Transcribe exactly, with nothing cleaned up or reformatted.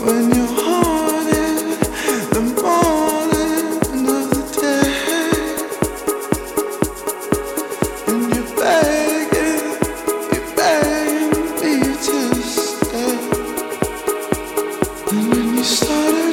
when you haunted the morning of the day, and you're begging, you're begging me to stay, and when you started